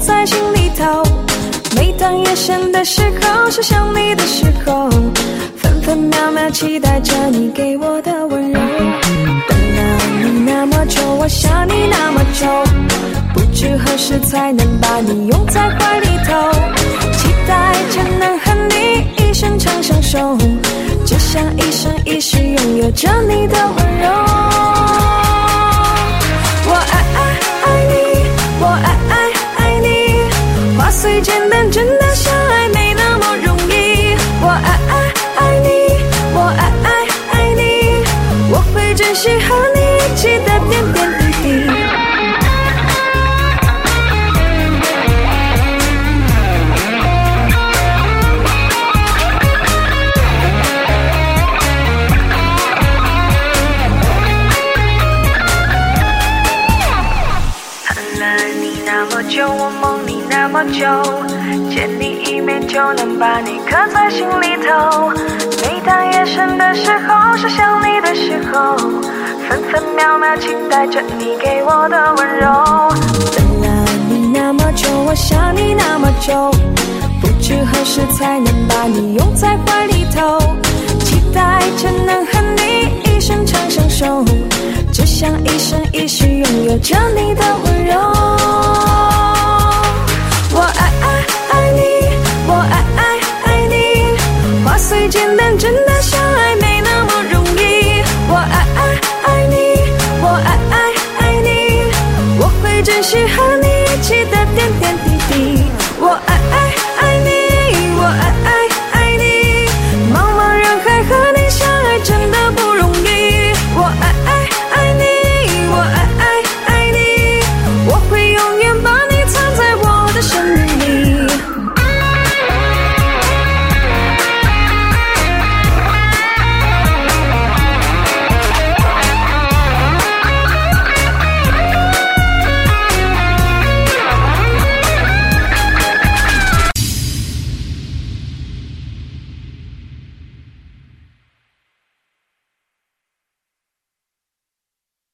在心里头。每当夜深的时候，是想你的时候，分分秒秒期待着你给我的温柔。等了你那么久，我想你那么久，不知何时才能把你拥在怀里头。期待着能和你一生长相守，只想一生一世拥有着你的温柔。我爱你，我爱你，话虽简单，真的相爱没那么容易。我爱你，我爱你，我会珍惜和你一起的点点滴滴。我梦你那么久，见你一面就能把你刻在心里头。每当夜深的时候，是想你的时候，分分秒秒期待着你给我的温柔。等了你那么久，我想你那么久，不知何时才能把你拥在怀里头。期待着能和你一生长相守，只想一生一世拥有着你的温柔。